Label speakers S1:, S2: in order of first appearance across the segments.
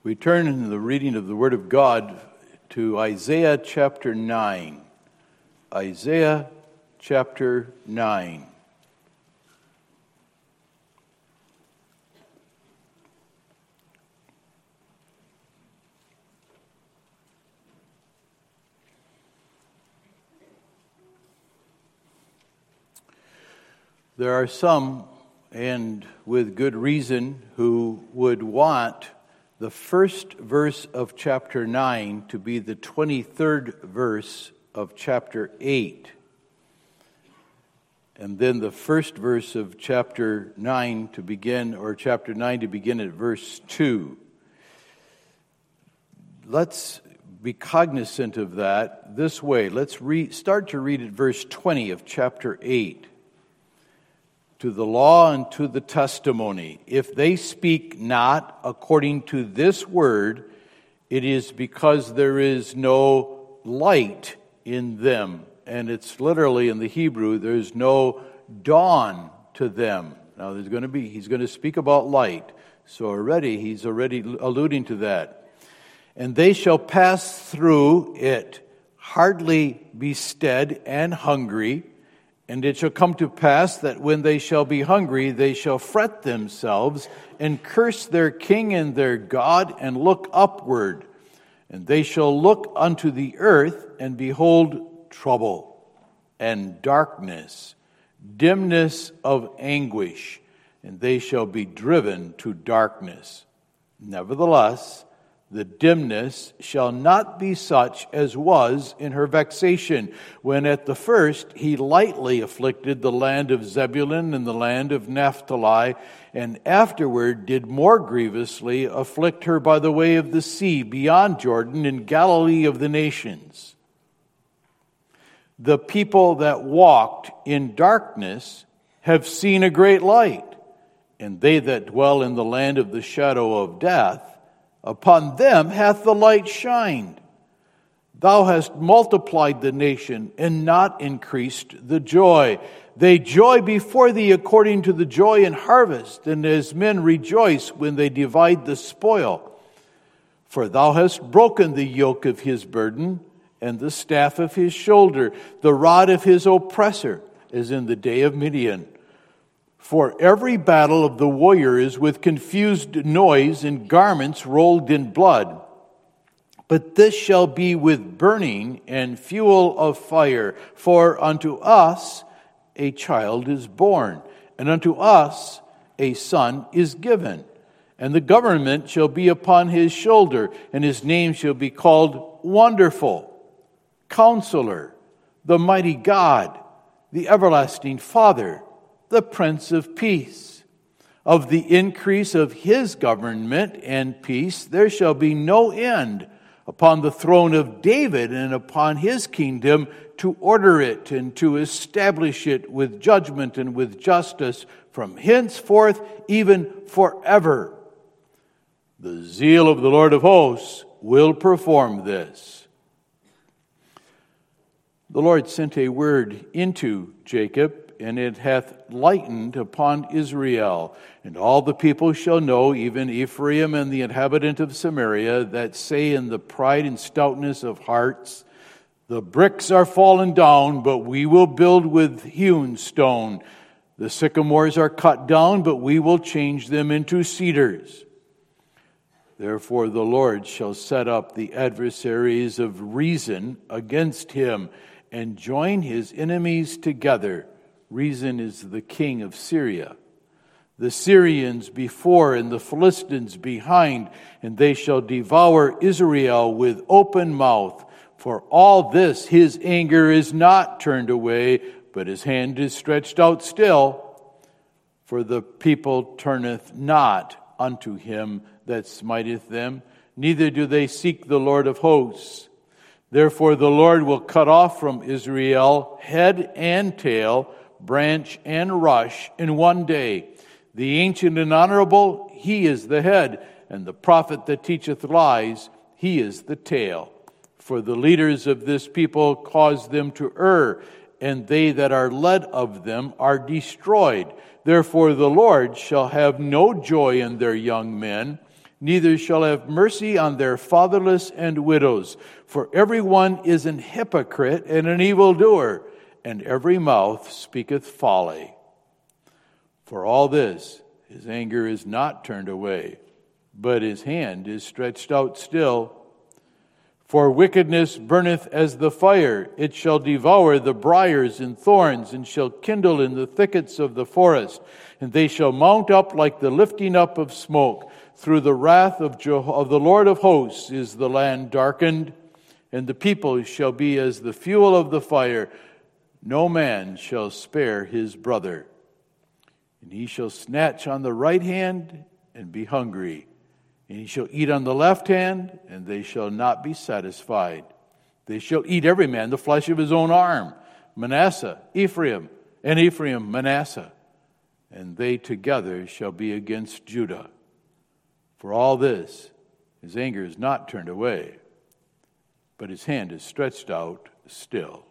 S1: We turn in the reading of the Word of God to Isaiah chapter 9. Isaiah chapter 9. There are some, and with good reason, who would want the first verse of chapter 9 to be the 23rd verse of chapter 8. And then the first verse of chapter 9 to begin, or chapter 9 to begin at verse 2. Let's be cognizant of that this way. Let's start to read at verse 20 of chapter 8. To the law and to the testimony, if they speak not according to this word, it is because there is no light in them. And it's literally in the Hebrew, there's no dawn to them. Now he's going to speak about light. So he's already alluding to that. And they shall pass through it, hardly be stead and hungry. And it shall come to pass that when they shall be hungry, they shall fret themselves and curse their king and their God and look upward. And they shall look unto the earth and behold trouble and darkness, dimness of anguish, and they shall be driven to darkness. Nevertheless, the dimness shall not be such as was in her vexation, when at the first he lightly afflicted the land of Zebulun and the land of Naphtali, and afterward did more grievously afflict her by the way of the sea beyond Jordan in Galilee of the nations. The people that walked in darkness have seen a great light, and they that dwell in the land of the shadow of death, upon them hath the light shined. Thou hast multiplied the nation and not increased the joy. They joy before thee according to the joy in harvest, and as men rejoice when they divide the spoil. For thou hast broken the yoke of his burden, and the staff of his shoulder, the rod of his oppressor, as in the day of Midian. For every battle of the warrior is with confused noise and garments rolled in blood. But this shall be with burning and fuel of fire. For unto us a child is born, and unto us a son is given. And the government shall be upon his shoulder, and his name shall be called Wonderful, Counselor, the Mighty God, the Everlasting Father, the Prince of Peace. Of the increase of his government and peace there shall be no end upon the throne of David and upon his kingdom, to order it and to establish it with judgment and with justice from henceforth even forever. The zeal of the Lord of hosts will perform this. The Lord sent a word into Jacob, and it hath lightened upon Israel. And all the people shall know, even Ephraim and the inhabitant of Samaria, that say in the pride and stoutness of hearts, the bricks are fallen down, but we will build with hewn stone. The sycamores are cut down, but we will change them into cedars. Therefore the Lord shall set up the adversaries of reason against him, and join his enemies together. Reason is the king of Syria. The Syrians before and the Philistines behind, and they shall devour Israel with open mouth. For all this his anger is not turned away, but his hand is stretched out still. For the people turneth not unto him that smiteth them, neither do they seek the Lord of hosts. Therefore the Lord will cut off from Israel head and tail, branch and rush in one day. The ancient and honorable, he is the head, and the prophet that teacheth lies, he is the tail. For the leaders of this people cause them to err, and they that are led of them are destroyed. Therefore the Lord shall have no joy in their young men, neither shall have mercy on their fatherless and widows. For everyone is an hypocrite and an evildoer, and every mouth speaketh folly. For all this, his anger is not turned away, but his hand is stretched out still. For wickedness burneth as the fire, it shall devour the briars and thorns, and shall kindle in the thickets of the forest, and they shall mount up like the lifting up of smoke. Through the wrath of the Lord of hosts is the land darkened, and the people shall be as the fuel of the fire. No man shall spare his brother. And he shall snatch on the right hand and be hungry. And he shall eat on the left hand, and they shall not be satisfied. They shall eat every man the flesh of his own arm. Manasseh, Ephraim, and Ephraim, Manasseh. And they together shall be against Judah. For all this, his anger is not turned away, but his hand is stretched out still.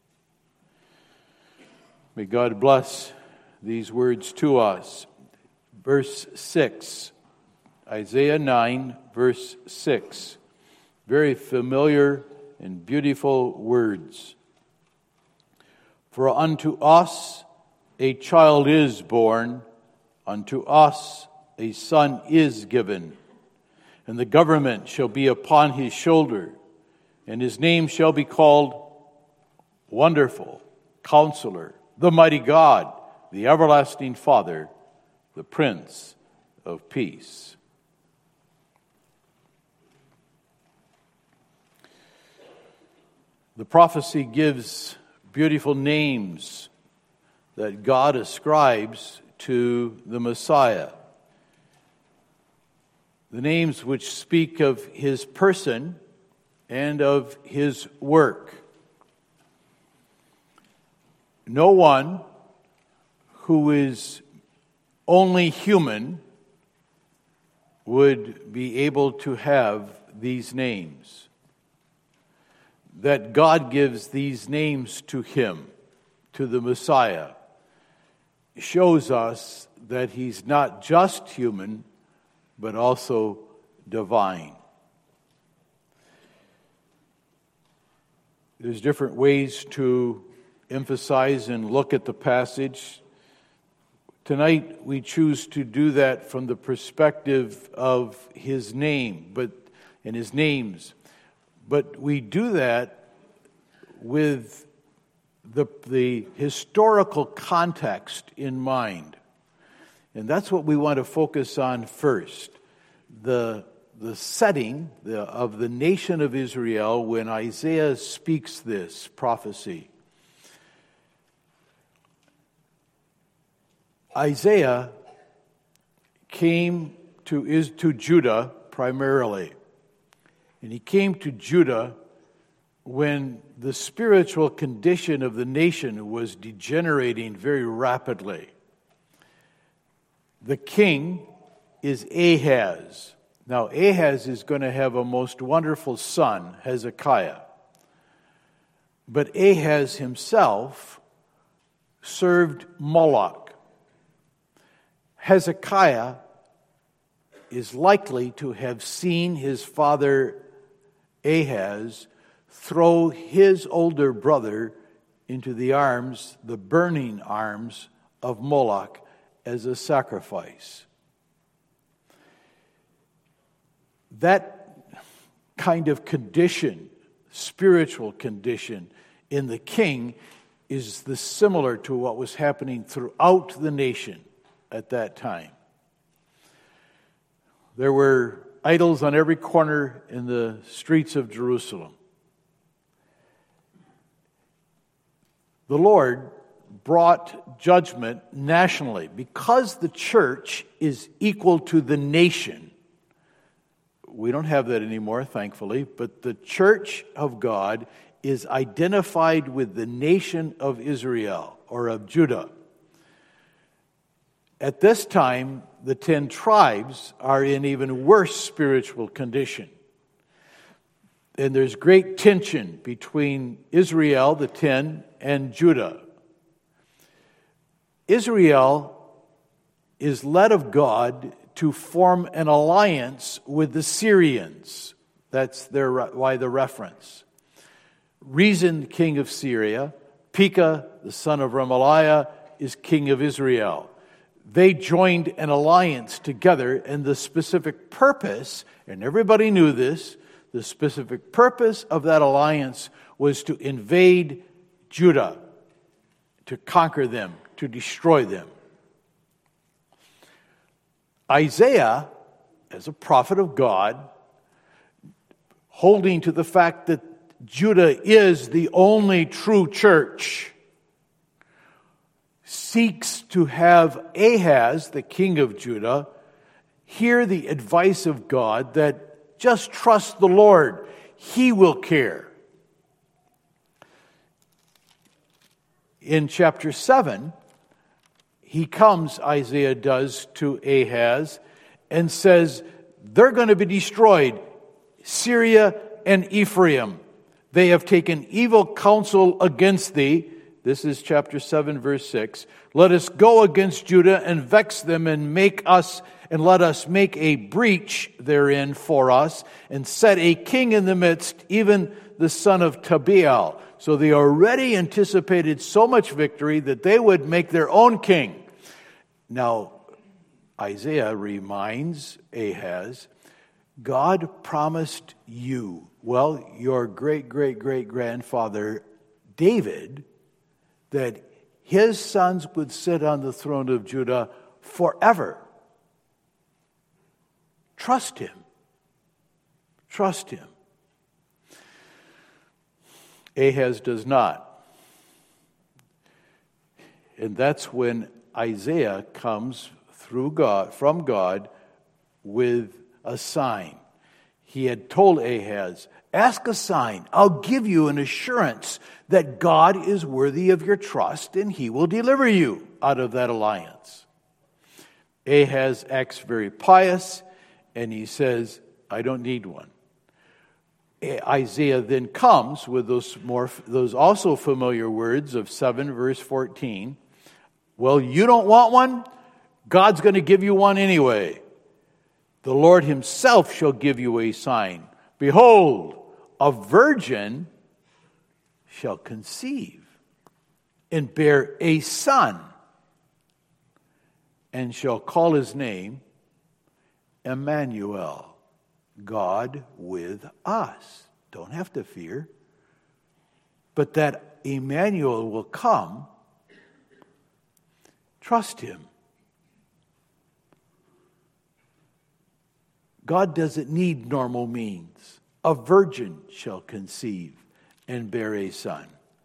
S1: May God bless these words to us. Verse 6, Isaiah 9, verse 6. Very familiar and beautiful words. For unto us a child is born, unto us a son is given, and the government shall be upon his shoulder, and his name shall be called Wonderful, Counselor, the Mighty God, the Everlasting Father, the Prince of Peace. The prophecy gives beautiful names that God ascribes to the Messiah. The names which speak of his person and of his work. No one who is only human would be able to have these names. That God gives these names to him, to the Messiah, shows us that he's not just human, but also divine. There's different ways to emphasize and look at the passage. Tonight we choose to do that from the perspective of his name, and his names. But we do that with the historical context in mind. And that's what we want to focus on first. The setting of the nation of Israel when Isaiah speaks this prophecy. Isaiah came to Judah primarily. And he came to Judah when the spiritual condition of the nation was degenerating very rapidly. The king is Ahaz. Now, Ahaz is going to have a most wonderful son, Hezekiah. But Ahaz himself served Moloch. Hezekiah is likely to have seen his father Ahaz throw his older brother into the burning arms of Moloch as a sacrifice. That kind of condition, spiritual condition in the king, is similar to what was happening throughout the nation at that time. There were idols on every corner in the streets of Jerusalem. The Lord brought judgment nationally because the church is equal to the nation. We don't have that anymore, thankfully, but the church of God is identified with the nation of Israel or of Judah. At this time, the 10 tribes are in even worse spiritual condition. And there's great tension between Israel, the 10, and Judah. Israel is led of God to form an alliance with the Syrians. That's why the reference. Rezin, king of Syria, Pekah, the son of Remaliah, is king of Israel. They joined an alliance together, and the specific purpose, and everybody knew this, the specific purpose of that alliance was to invade Judah, to conquer them, to destroy them. Isaiah, as a prophet of God, holding to the fact that Judah is the only true church, seeks to have Ahaz, the king of Judah, hear the advice of God that just trust the Lord. He will care. In chapter 7, Isaiah does, to Ahaz and says, they're going to be destroyed, Syria and Ephraim. They have taken evil counsel against thee. This is chapter 7, verse 6. Let us go against Judah and vex them and let us make a breach therein for us and set a king in the midst, even the son of Tabeal. So they already anticipated so much victory that they would make their own king. Now, Isaiah reminds Ahaz, God promised you, your great-great-great-grandfather David, that his sons would sit on the throne of Judah forever. Trust him. Trust him. Ahaz does not. And that's when Isaiah comes from God with a sign. He had told Ahaz, ask a sign. I'll give you an assurance that God is worthy of your trust and he will deliver you out of that alliance. Ahaz acts very pious and he says, I don't need one. Isaiah then comes with those also familiar words of 7 verse 14. Well, you don't want one? God's going to give you one anyway. The Lord himself shall give you a sign. Behold, a virgin shall conceive and bear a son, and shall call his name Emmanuel, God with us. Don't have to fear. But that Emmanuel will come. Trust him. God doesn't need normal means. A virgin shall conceive and bear a son.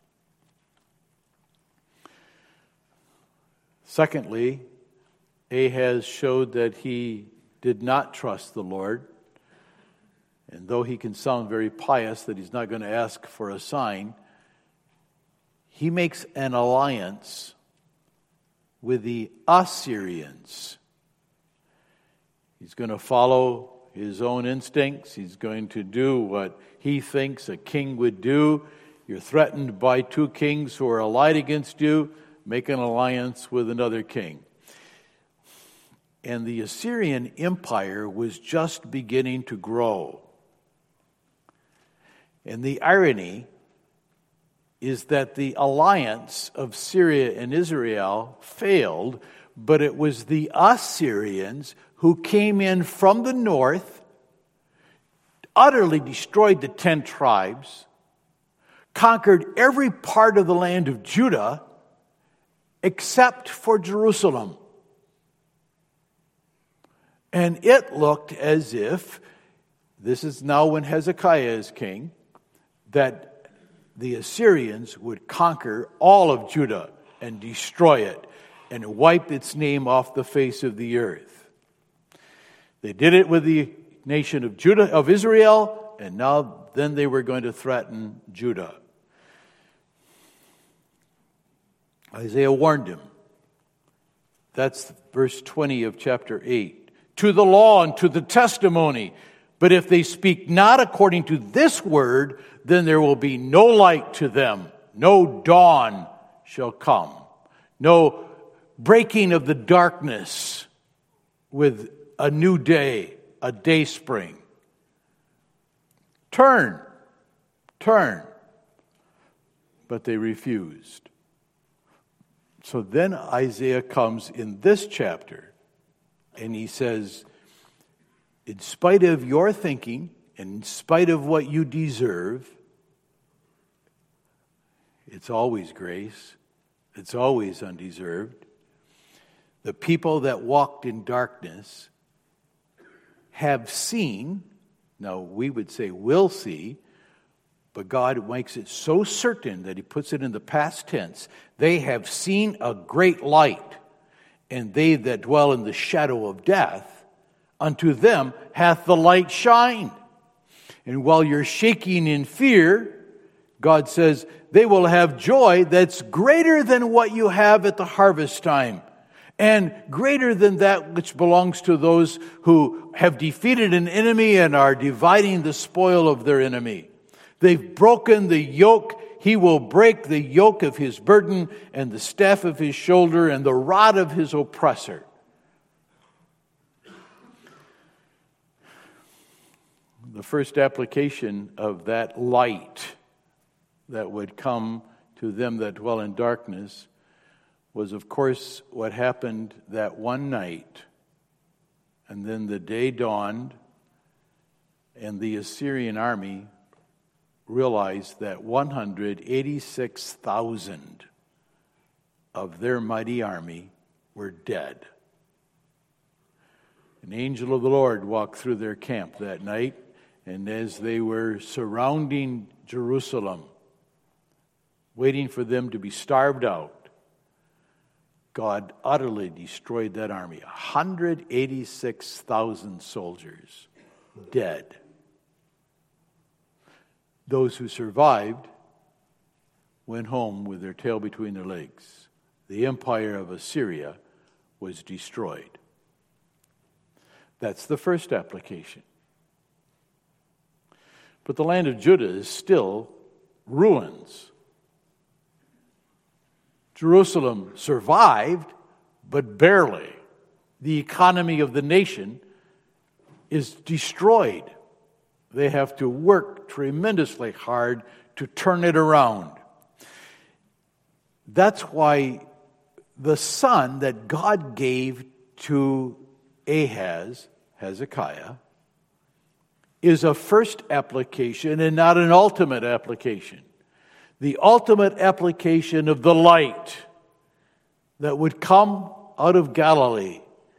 S1: Secondly, Ahaz showed that he did not trust the Lord. And though he can sound very pious that he's not going to ask for a sign, he makes an alliance with the Assyrians. He's going to follow his own instincts. He's going to do what he thinks a king would do. You're threatened by two kings who are allied against you. Make an alliance with another king. And the Assyrian Empire was just beginning to grow. And the irony is that the alliance of Syria and Israel failed, but it was the Assyrians who came in from the north, utterly destroyed the 10 tribes, conquered every part of the land of Judah except for Jerusalem. And it looked as if, this is now when Hezekiah is king, that the Assyrians would conquer all of Judah and destroy it and wipe its name off the face of the earth. They did it with the nation of Judah, of Israel, and then they were going to threaten Judah. Isaiah warned him. That's verse 20 of chapter 8. To the law and to the testimony. But if they speak not according to this word, then there will be no light to them. No dawn shall come. No breaking of the darkness with a new day, a day spring. Turn. But they refused. So then Isaiah comes in this chapter, and he says, in spite of your thinking, and in spite of what you deserve, it's always grace. It's always undeserved. The people that walked in darkness have seen, now we would say will see, but God makes it so certain that he puts it in the past tense. They have seen a great light, and they that dwell in the shadow of death, unto them hath the light shined. And while you're shaking in fear, God says they will have joy that's greater than what you have at the harvest time, and greater than that which belongs to those who have defeated an enemy and are dividing the spoil of their enemy. They've broken the yoke. He will break the yoke of his burden and the staff of his shoulder and the rod of his oppressor. The first application of that light that would come to them that dwell in darkness was, of course, what happened that one night. And then the day dawned, and the Assyrian army realized that 186,000 of their mighty army were dead. An angel of the Lord walked through their camp that night, and as they were surrounding Jerusalem, waiting for them to be starved out, God utterly destroyed that army. 186,000 soldiers dead. Those who survived went home with their tail between their legs. The empire of Assyria was destroyed. That's the first application. But the land of Judah is still ruins. Jerusalem survived, but barely. The economy of the nation is destroyed. They have to work tremendously hard to turn it around. That's why the son that God gave to Ahaz, Hezekiah, is a first application and not an ultimate application. The ultimate application of the light that would come out of Galilee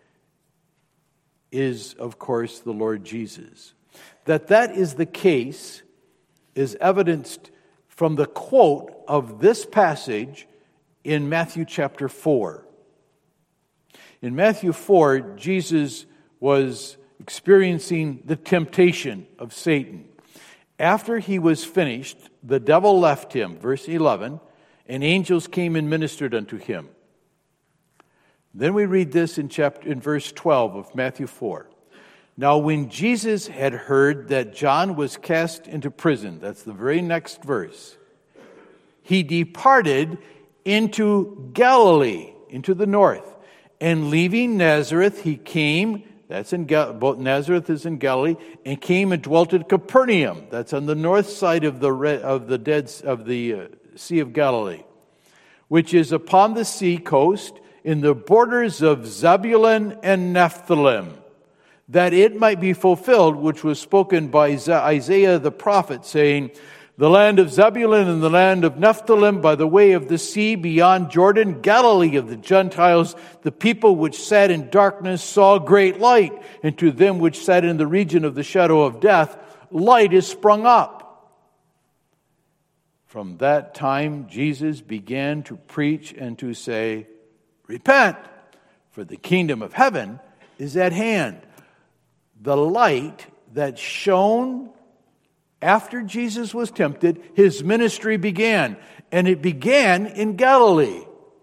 S1: is, of course, the Lord Jesus. That is the case is evidenced from the quote of this passage in Matthew chapter 4. In Matthew 4, Jesus was experiencing the temptation of Satan. After he was finished, the devil left him, verse 11, and angels came and ministered unto him. Then we read this in verse 12 of Matthew 4. Now when Jesus had heard that John was cast into prison, that's the very next verse, he departed into Galilee, into the north, and leaving Nazareth, he came, Nazareth is in Galilee, and came and dwelt at Capernaum, that's on the north side of the Sea of Galilee, which is upon the sea coast in the borders of Zebulun and Nephthalim, that it might be fulfilled, which was spoken by Isaiah the prophet, saying, the land of Zebulun and the land of Nephthalim by the way of the sea beyond Jordan, Galilee of the Gentiles, the people which sat in darkness saw great light, and to them which sat in the region of the shadow of death, light is sprung up. From that time, Jesus began to preach and to say, repent, for the kingdom of heaven is at hand. The light that shone after Jesus was tempted, his ministry began. And it began in Galilee.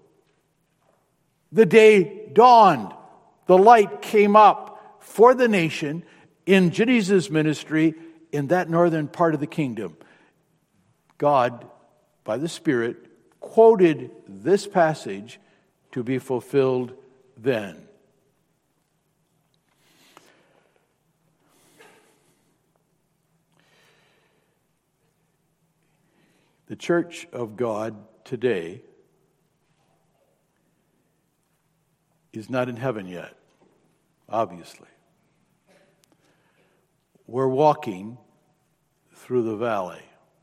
S1: The day dawned. The light came up for the nation in Jesus' ministry in that northern part of the kingdom. God, by the Spirit, quoted this passage to be fulfilled then. The church of God today is not in heaven yet, obviously. We're walking through the valley.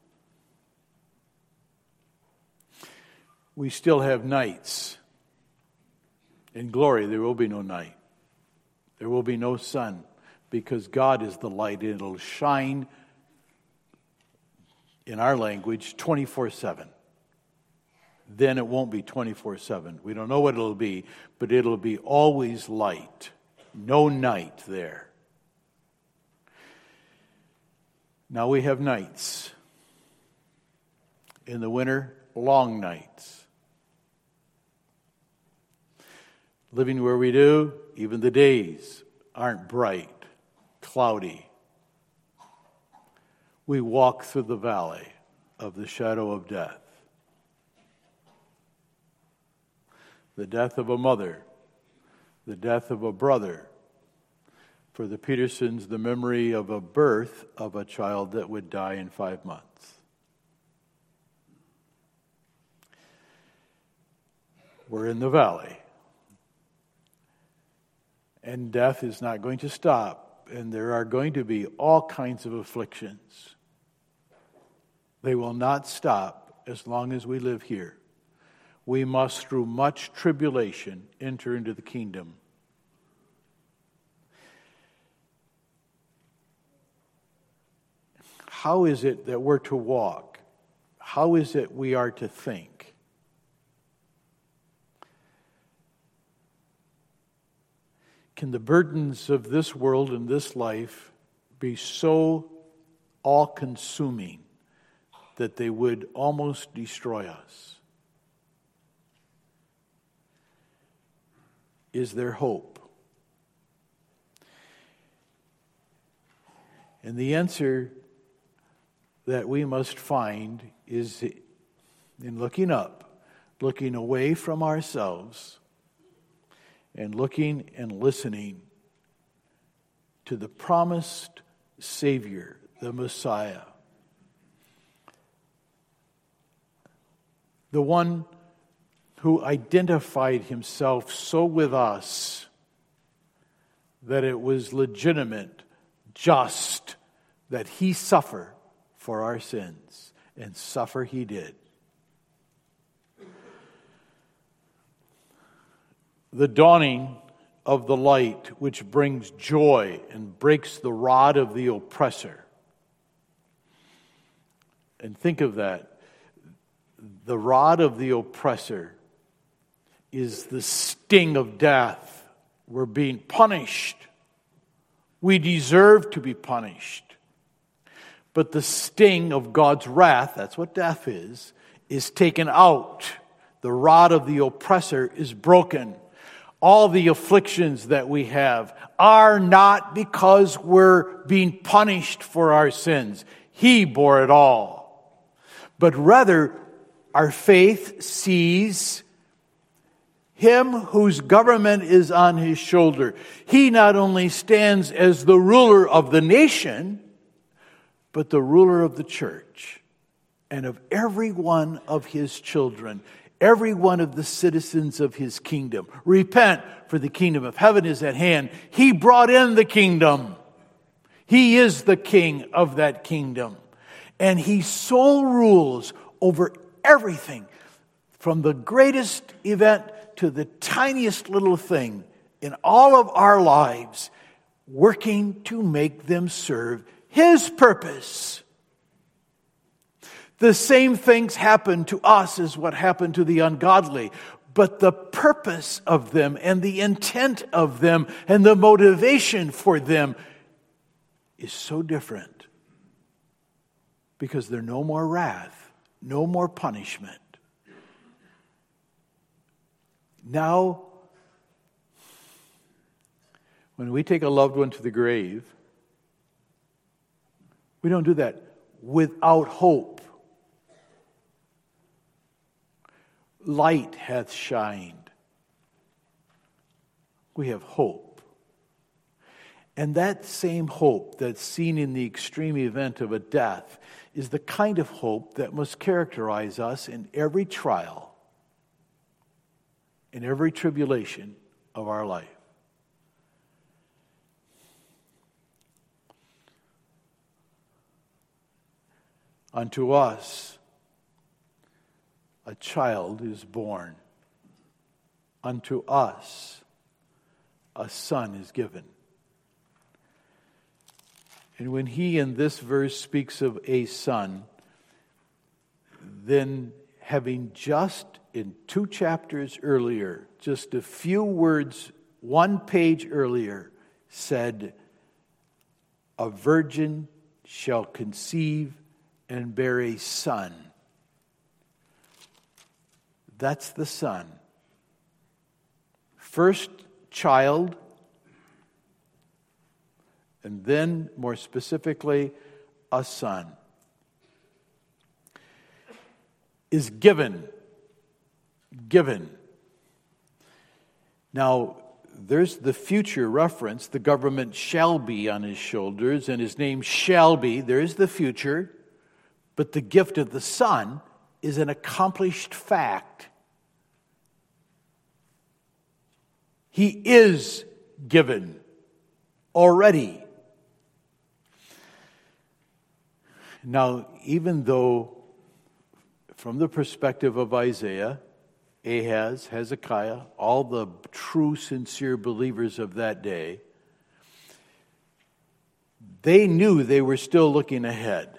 S1: We still have nights. In glory, there will be no night. There will be no sun, because God is the light, and it'll shine, in our language, 24/7. Then it won't be 24/7. We don't know what it'll be, but it'll be always light. No night there. Now we have nights. In the winter, long nights. Living where we do, even the days aren't bright, cloudy. We walk through the valley of the shadow of death. The death of a mother, the death of a brother. For the Petersons, the memory of a birth of a child that would die in 5 months. We're in the valley. And death is not going to stop. And there are going to be all kinds of afflictions. They will not stop as long as we live here. We must, through much tribulation, enter into the kingdom. How is it that we're to walk? How is it we are to think? Can the burdens of this world and this life be so all-consuming that they would almost destroy us? Is there hope? And the answer that we must find is in looking up, looking away from ourselves, and looking and listening to the promised Savior, the Messiah. The one who identified himself so with us that it was legitimate, just, that he suffer for our sins, and suffer he did. The dawning of the light which brings joy and breaks the rod of the oppressor. And think of that. The rod of the oppressor is the sting of death. We're being punished. We deserve to be punished. But the sting of God's wrath, that's what death is taken out. The rod of the oppressor is broken. All the afflictions that we have are not because we're being punished for our sins. He bore it all. But rather, our faith sees him whose government is on his shoulder. He not only stands as the ruler of the nation, but the ruler of the church and of every one of his children, every one of the citizens of his kingdom. Repent, for the kingdom of heaven is at hand. He brought in the kingdom. He is the king of that kingdom. And he sole rules over everything, from the greatest event to the tiniest little thing in all of our lives, working to make them serve his purpose. The same things happen to us as what happened to the ungodly, but the purpose of them and the intent of them and the motivation for them is so different, because there's no more wrath, no more punishment. Now, when we take a loved one to the grave, we don't do that without hope. Light hath shined. We have hope. And that same hope that's seen in the extreme event of a death is the kind of hope that must characterize us in every trial, in every tribulation of our life. Unto us a child is born. Unto us a son is given. And when he in this verse speaks of a son, then having just in 2 chapters earlier, just a few words, 1 page earlier, said, a virgin shall conceive and bear a son. That's the son. First child, and then, more specifically, a son. Is given. Given. Now, there's the future reference. The government shall be on his shoulders, and his name shall be. There is the future. But the gift of the Son is an accomplished fact. He is given already. Now, even though, from the perspective of Isaiah, Ahaz, Hezekiah, all the true, sincere believers of that day, they knew they were still looking ahead.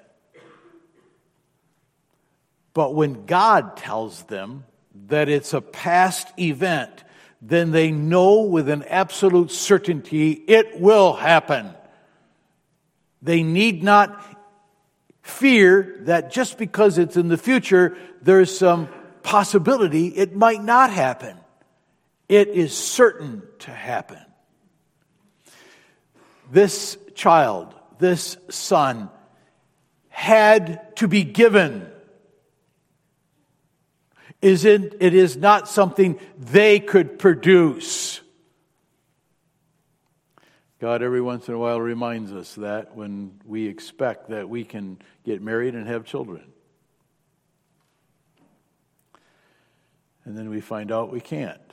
S1: But when God tells them that it's a past event, then they know with an absolute certainty it will happen. They need not fear that just because it's in the future, there's some possibility it might not happen. It is certain to happen. This child, this son, had to be given. It is not something they could produce. God every once in a while reminds us that when we expect that we can get married and have children. And then we find out we can't.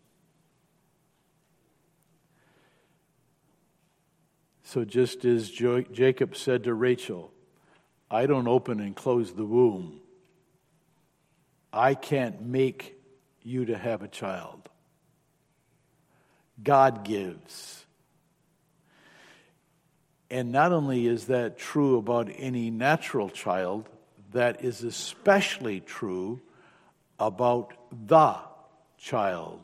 S1: So just as Jacob said to Rachel, I don't open and close the womb. I can't make you to have a child. God gives. And not only is that true about any natural child, that is especially true about the child.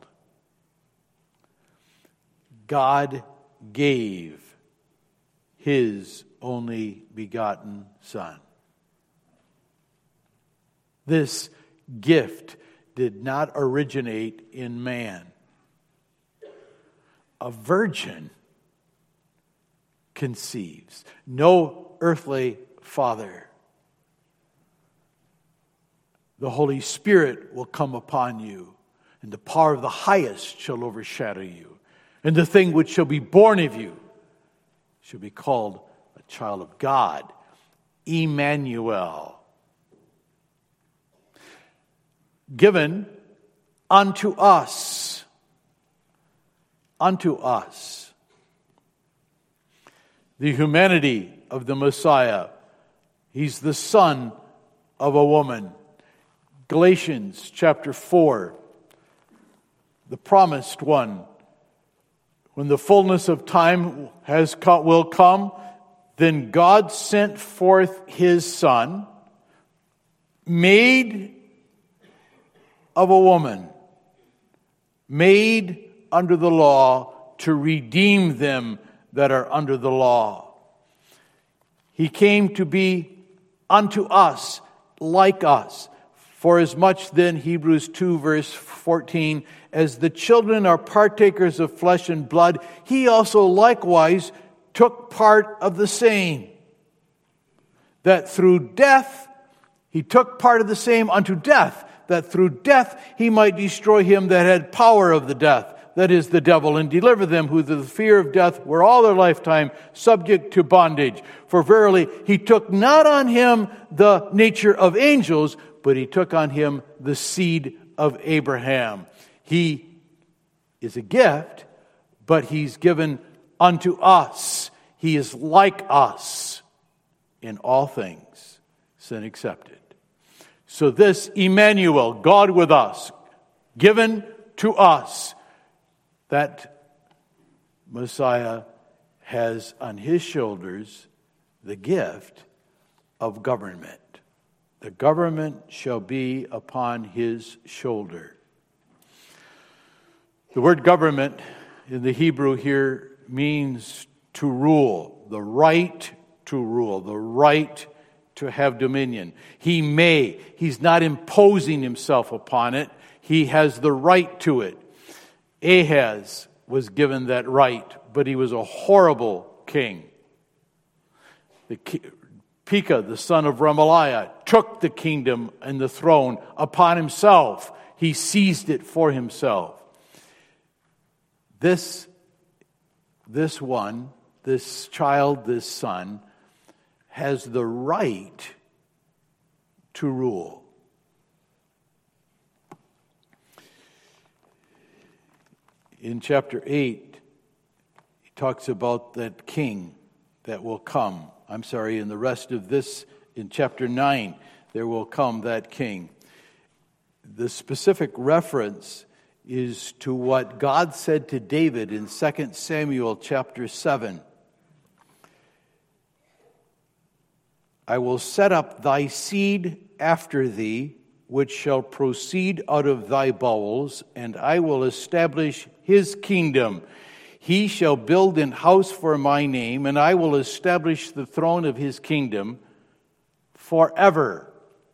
S1: God gave His only begotten Son. This gift did not originate in man. A virgin conceives. No earthly father. The Holy Spirit will come upon you, and the power of the highest shall overshadow you. And the thing which shall be born of you shall be called a child of God. Emmanuel. Given unto us. Unto us. The humanity of the Messiah. He's the son of a woman. Galatians chapter 4. The promised one. When the fullness of time will come, then God sent forth His Son, made of a woman, made under the law to redeem them that are under the law. He came to be unto us, like us. For as much then, Hebrews 2 verse 14, as the children are partakers of flesh and blood, He also likewise took part of the same. That through death, He took part of the same unto death, that through death He might destroy him that had power of the death, that is the devil, and deliver them who through the fear of death were all their lifetime subject to bondage. For verily he took not on him the nature of angels, but he took on him the seed of Abraham. He is a gift, but he's given unto us. He is like us in all things, sin accepted. So this Emmanuel, God with us, given to us, that Messiah has on his shoulders the gift of government. The government shall be upon his shoulder. The word government in the Hebrew here means to rule, the right to rule, the right to have dominion. He may. He's not imposing himself upon it. He has the right to it. Ahaz was given that right, but he was a horrible king. Pekah, the son of Remaliah, took the kingdom and the throne upon himself. He seized it for himself. This child, this son, has the right to rule. In chapter 8, he talks about that king that will come. In the rest of this, in chapter 9, there will come that king. The specific reference is to what God said to David in 2 Samuel chapter 7. I will set up thy seed after thee, which shall proceed out of thy bowels, and I will establish his kingdom. He shall build an house for my name, and I will establish the throne of his kingdom forever.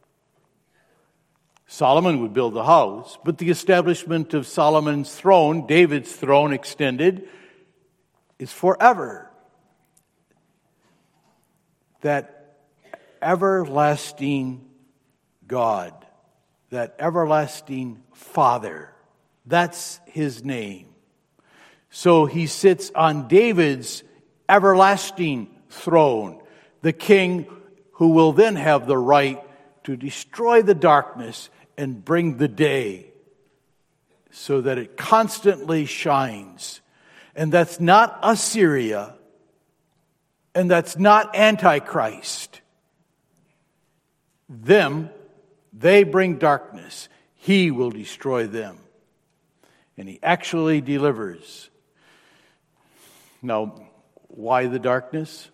S1: Solomon would build the house, but the establishment of Solomon's throne, David's throne extended, is forever. That everlasting God, that everlasting Father, that's his name. So he sits on David's everlasting throne, the king who will then have the right to destroy the darkness and bring the day so that it constantly shines. And that's not Assyria, and that's not Antichrist. They bring darkness. He will destroy them. And he actually delivers. Now, why the darkness?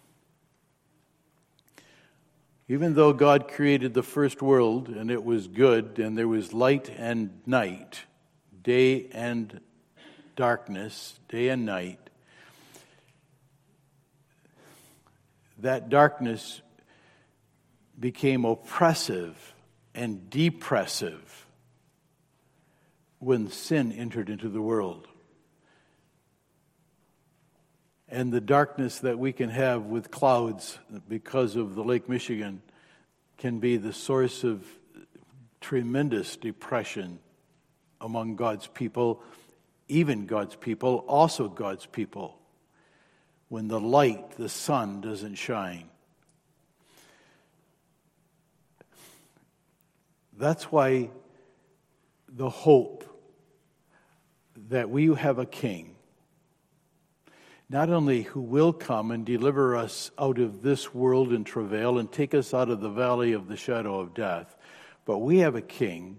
S1: Even though God created the first world and it was good and there was light and night, day and darkness, day and night, that darkness became oppressive and depressive when sin entered into the world. And the darkness that we can have with clouds because of the Lake Michigan can be the source of tremendous depression among God's people, even God's people, also God's people, when the light, the sun, doesn't shine. That's why the hope that we have a king, not only who will come and deliver us out of this world in travail and take us out of the valley of the shadow of death, but we have a king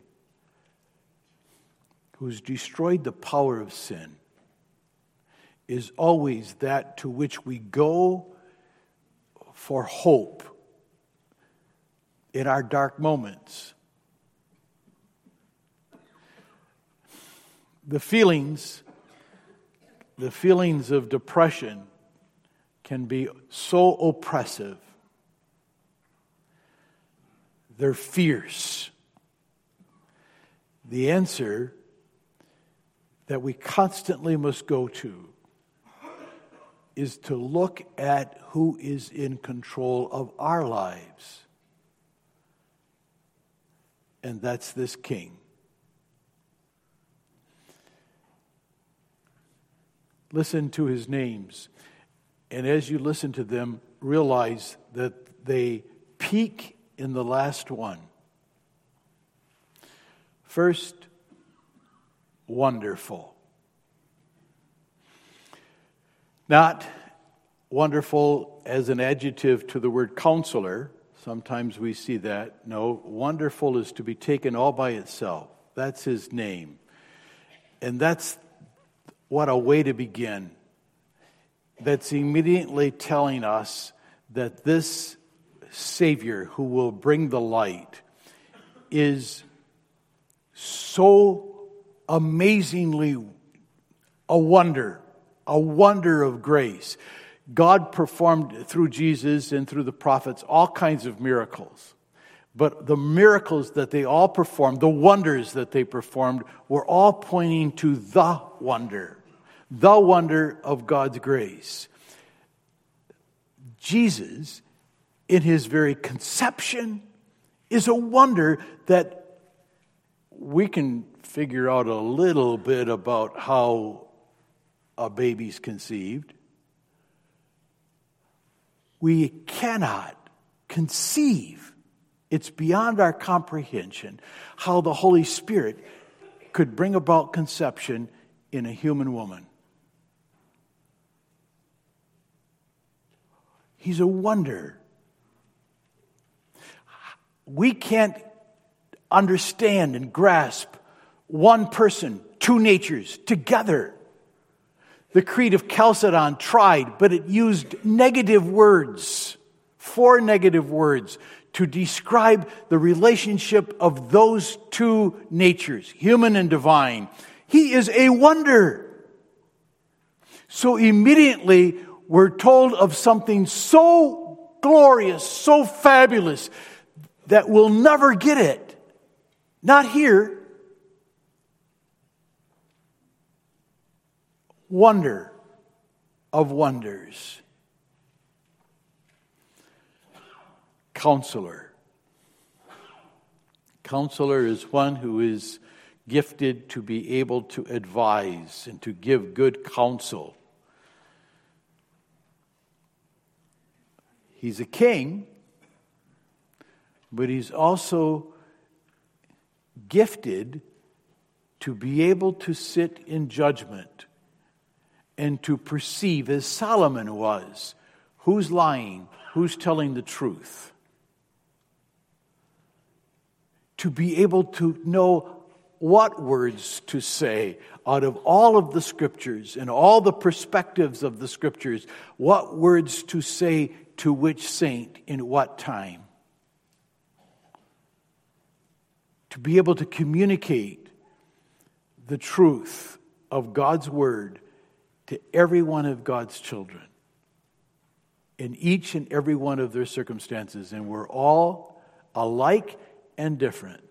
S1: who's destroyed the power of sin, is always that to which we go for hope in our dark moments. The feelings of depression can be so oppressive. They're fierce. The answer that we constantly must go to is to look at who is in control of our lives. And that's this king. Listen to his names. And as you listen to them, realize that they peak in the last one. First, wonderful. Not wonderful as an adjective to the word counselor. Sometimes we see that. No, wonderful is to be taken all by itself. That's his name. And that's what a way to begin. That's immediately telling us that this Savior who will bring the light is so amazingly a wonder of grace. God performed through Jesus and through the prophets all kinds of miracles. But the miracles that they all performed, the wonders that they performed, were all pointing to the wonder of God's grace. Jesus, in his very conception, is a wonder that we can figure out a little bit about how a baby's conceived. We cannot conceive. It's beyond our comprehension how the Holy Spirit could bring about conception in a human woman. He's a wonder. We can't understand and grasp one person, two natures together. The Creed of Chalcedon tried, but it used negative words, 4 negative words, to describe the relationship of those two natures, human and divine. He is a wonder. So immediately we're told of something so glorious, so fabulous, that we'll never get it. Not here. Wonder of wonders. Counselor. Counselor is one who is gifted to be able to advise and to give good counsel. He's a king, but he's also gifted to be able to sit in judgment and to perceive, as Solomon was, who's lying, who's telling the truth. To be able to know what words to say out of all of the Scriptures and all the perspectives of the Scriptures, what words to say to which saint in what time. To be able to communicate the truth of God's Word to every one of God's children in each and every one of their circumstances. And we're all alike and different.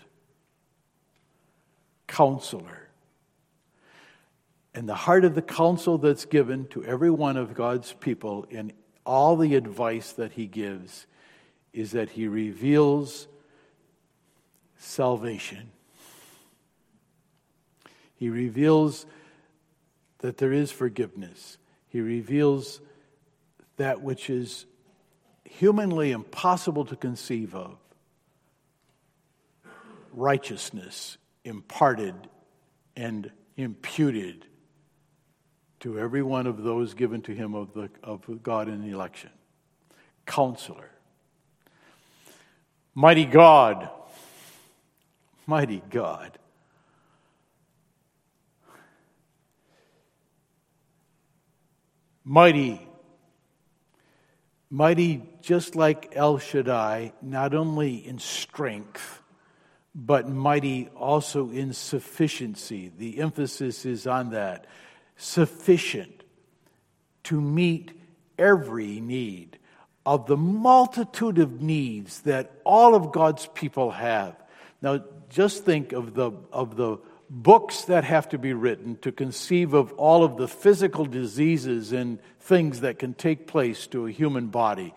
S1: Counselor. And the heart of the counsel that's given to every one of God's people in all the advice that he gives is that he reveals salvation. He reveals that there is forgiveness. He reveals that which is humanly impossible to conceive of. Righteousness imparted and imputed to every one of those given to him of God in the election. Counselor. Mighty God. Mighty God. Mighty. Mighty, just like El Shaddai, not only in strength, but mighty also in sufficiency. The emphasis is on that. Sufficient to meet every need of the multitude of needs that all of God's people have. Now, just think of the books that have to be written to conceive of all of the physical diseases and things that can take place to a human body.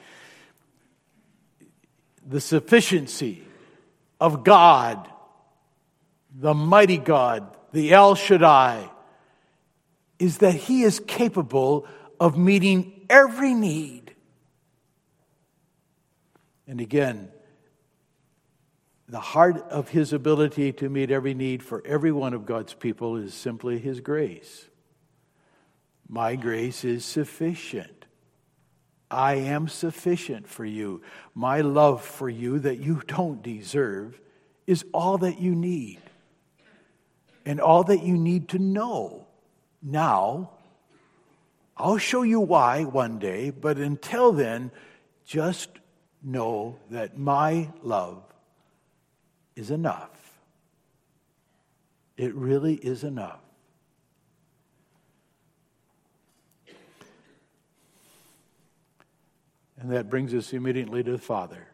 S1: The sufficiency of God, the mighty God, the El Shaddai, is that He is capable of meeting every need. And again, the heart of His ability to meet every need for every one of God's people is simply His grace. My grace is sufficient. I am sufficient for you. My love for you that you don't deserve is all that you need. And all that you need to know now. I'll show you why one day, but until then, just know that my love is enough. It really is enough. And that brings us immediately to the Father.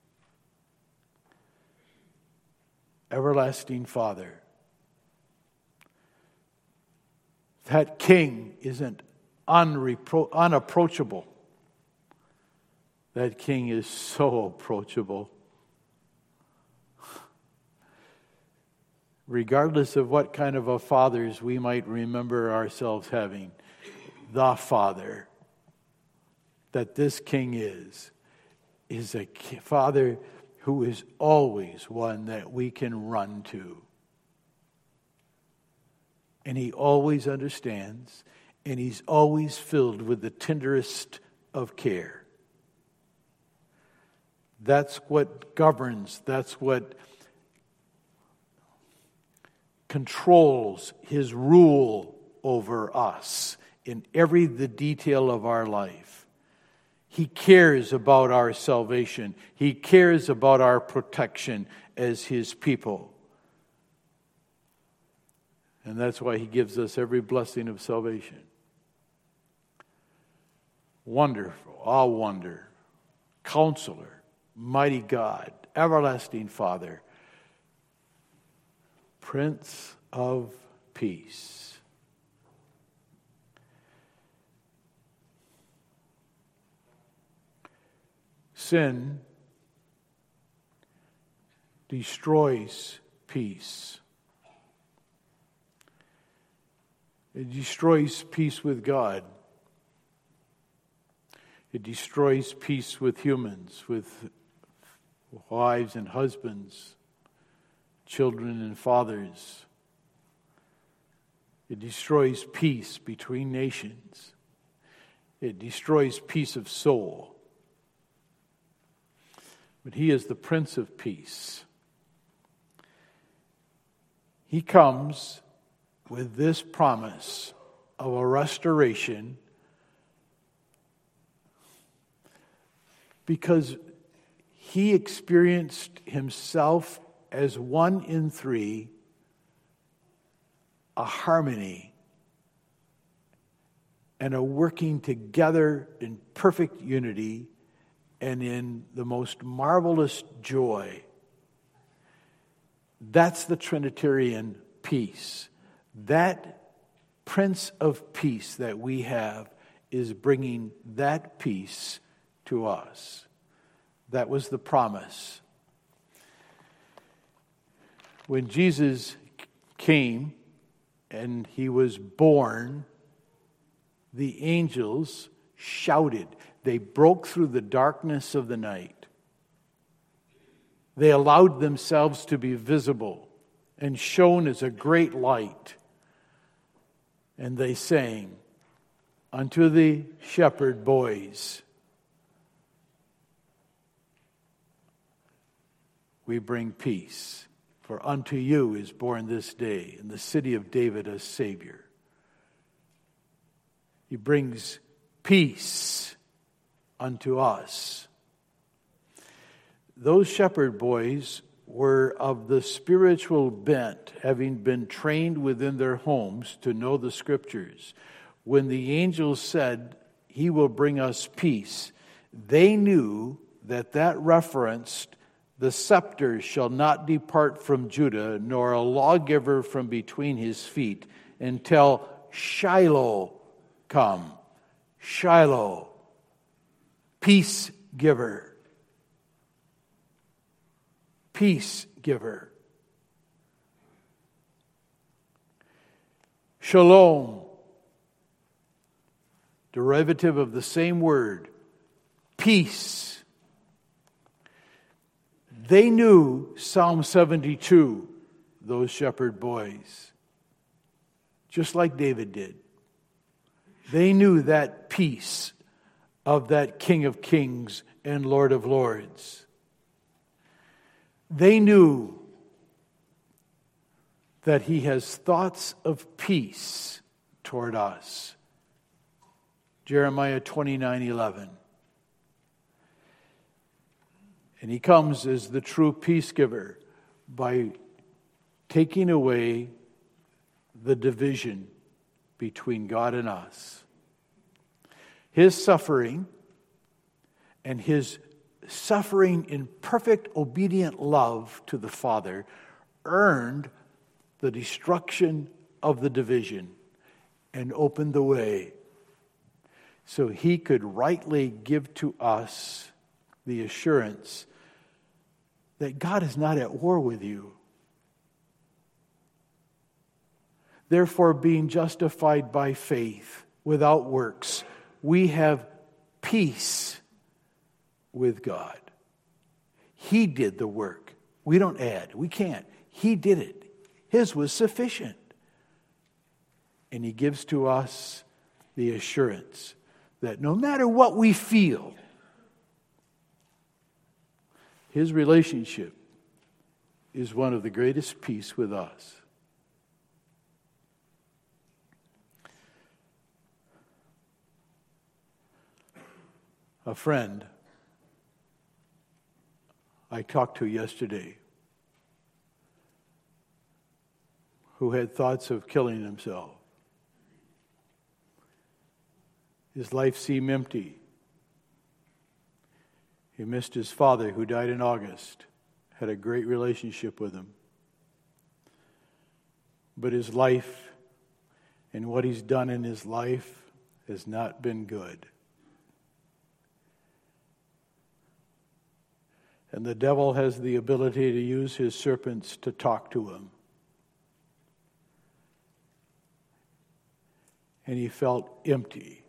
S1: Everlasting Father. That King isn't unapproachable. That King is so approachable. Regardless of what kind of a fathers we might remember ourselves having, the Father that this King is a Father who is always one that we can run to. And He always understands, and He's always filled with the tenderest of care. That's what governs, that's what controls His rule over us in the detail of our life. He cares about our salvation. He cares about our protection as His people. And that's why He gives us every blessing of salvation. Wonderful, all wonder, Counselor, mighty God, everlasting Father, Prince of Peace. Sin destroys peace. It destroys peace with God. It destroys peace with humans, with wives and husbands, children and fathers. It destroys peace between nations. It destroys peace of soul. But He is the Prince of Peace. He comes with this promise of a restoration because He experienced Himself as one in three, a harmony and a working together in perfect unity and in the most marvelous joy. That's the Trinitarian peace. That Prince of Peace that we have is bringing that peace to us. That was the promise. When Jesus came and He was born, the angels shouted. They broke through the darkness of the night. They allowed themselves to be visible and shone as a great light. And they sang, "Unto the shepherd boys we bring peace. For unto you is born this day in the city of David a Savior." He brings peace unto us. Those shepherd boys were of the spiritual bent, having been trained within their homes to know the Scriptures. When the angels said, "He will bring us peace," they knew that referenced the scepter shall not depart from Judah, nor a lawgiver from between his feet, until Shiloh come. Shiloh, peace giver. Peace giver. Shalom, derivative of the same word, peace. They knew Psalm 72, those shepherd boys, just like David did. They knew that peace of that King of Kings and Lord of Lords. They knew that he has thoughts of peace toward us. Jeremiah 29:11. And he comes as the true peace giver by taking away the division between God and us. His suffering and his suffering in perfect obedient love to the Father earned the destruction of the division and opened the way so he could rightly give to us the assurance that God is not at war with you. Therefore, being justified by faith without works, we have peace with God. He did the work. We don't add. We can't. He did it. His was sufficient. And he gives to us the assurance that no matter what we feel, his relationship is one of the greatest peace with us. A friend I talked to yesterday who had thoughts of killing himself. His life seemed empty. He missed his father, who died in August, had a great relationship with him. But his life and what he's done in his life has not been good. And the devil has the ability to use his serpents to talk to him. And he felt empty.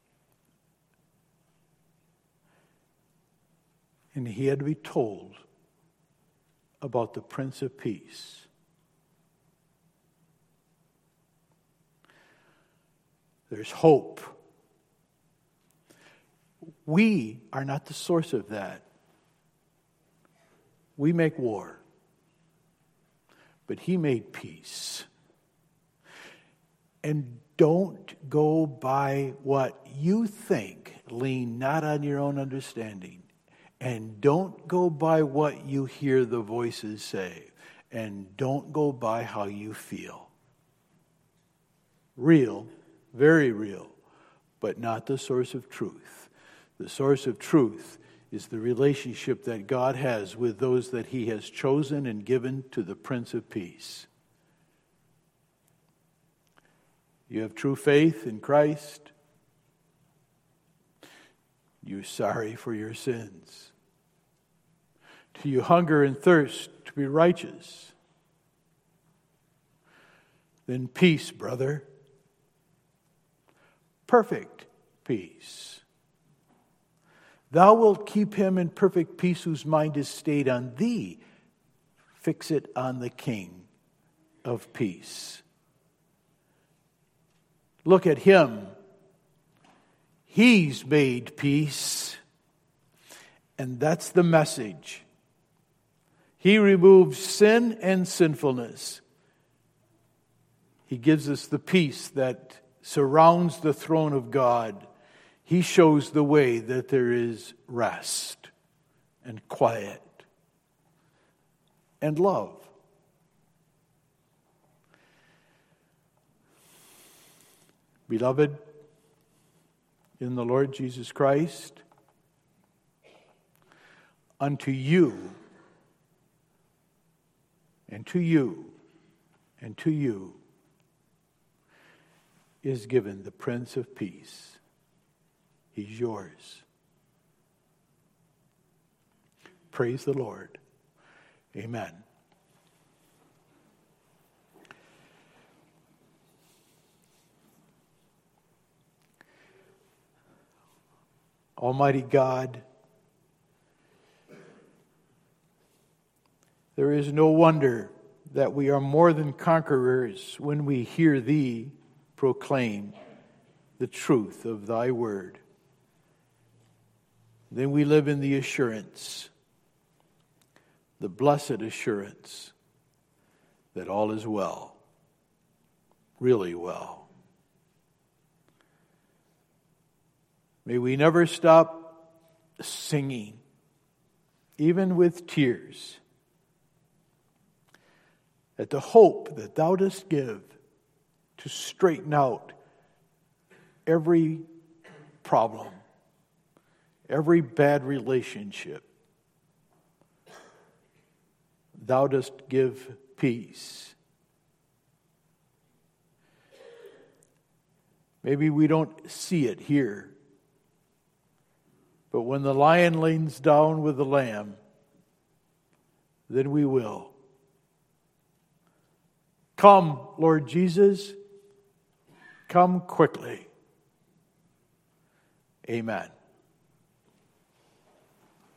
S1: And he had to be told about the Prince of Peace. There's hope. We are not the source of that. We make war. But he made peace. And don't go by what you think. Lean not on your own understanding. And don't go by what you hear the voices say. And don't go by how you feel. Real, very real, but not the source of truth. The source of truth is the relationship that God has with those that he has chosen and given to the Prince of Peace. You have true faith in Christ. You're sorry for your sins. Do you hunger and thirst to be righteous? Then peace, brother. Perfect peace. Thou wilt keep him in perfect peace whose mind is stayed on thee. Fix it on the King of peace. Look at him. He's made peace. And that's the message. He removes sin and sinfulness. He gives us the peace that surrounds the throne of God. He shows the way that there is rest and quiet and love. Beloved, in the Lord Jesus Christ, unto you, and to you, and to you, is given the Prince of Peace. He's yours. Praise the Lord. Amen. Almighty God, there is no wonder that we are more than conquerors when we hear Thee proclaim the truth of Thy word. Then we live in the assurance, the blessed assurance, that all is well, really well. May we never stop singing, even with tears, at the hope that Thou dost give to straighten out every problem, every bad relationship. Thou dost give peace. Maybe we don't see it here, but when the lion lays down with the lamb, then we will. Come, Lord Jesus, come quickly. Amen.